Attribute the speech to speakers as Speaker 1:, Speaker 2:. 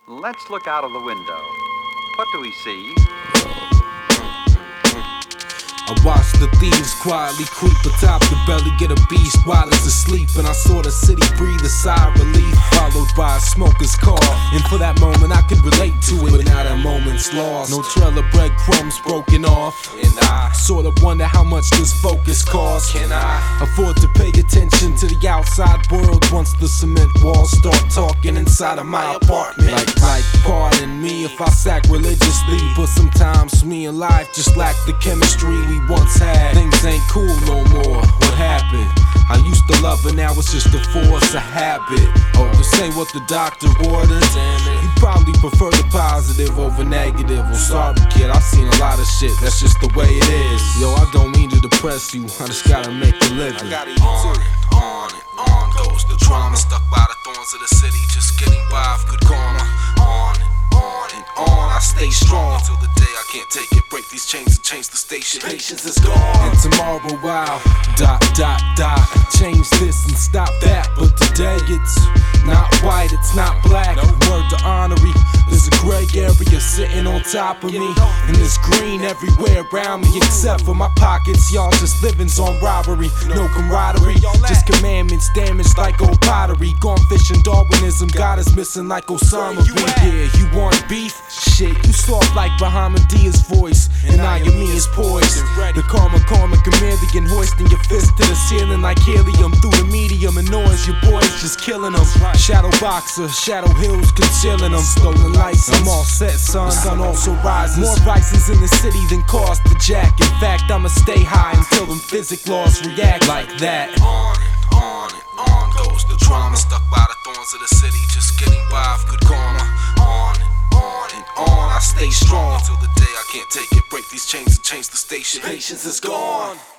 Speaker 1: Let's look out of the window. What do we see?
Speaker 2: I watched the thieves quietly creep atop the belly, get a beast while it's asleep. And I saw the city breathe a sigh of relief, followed by a smoker's call. And for that moment I could relate to it, but now that moment's lost. No trail of breadcrumbs broken off, and I sort of wonder how much this focus costs. Can I afford to pay attention to the outside world once the cement walls start talking inside of my apartment? Like pardon me if I sacrilegiously, but sometimes me and life just lack the chemistry we once had. Things ain't cool no more. What happened? I used to love her, now it's just a force, a habit. Oh, this ain't what the doctor ordered. You'd probably prefer the positive over negative. Well, sorry kid, I've seen a lot of shit, that's just the way it is. Yo, I don't mean to depress you, I just gotta make a living. On and on goes the drama, stuck by the thorns of the city, just getting by with good karma. On and on, I stay strong until the day I can't take it. Break these chains and change the station. Patience is gone. And tomorrow, wow, dot. Change this and stop that. But today it's not white, it's not black. Word to honorary, there's a gray area sitting on top of me, and there's green everywhere around me except for my pockets. Y'all just living's on robbery, no camaraderie, just commandments damaged like old pottery. Gone fishing Darwinism, God is missing like Osama bin. Yeah, you want beef? Shit, you soft like Bahamadia voice, and I am me is poised. The karma chameleon, hoisting your fist to the ceiling like helium through the medium and noise. Your boys just killing them. Shadow boxer, shadow hills concealing them. Stolen lights, I'm all set, son. The sun also rises. More vices in the city than cost to jack. In fact, I'ma stay high until them physic laws react like that. On and on goes the drama, stuck by the thorns of the city, just getting by with good karma. On and on, I stay strong until the day I can't take it. Break these chains and change the station. Patience is gone.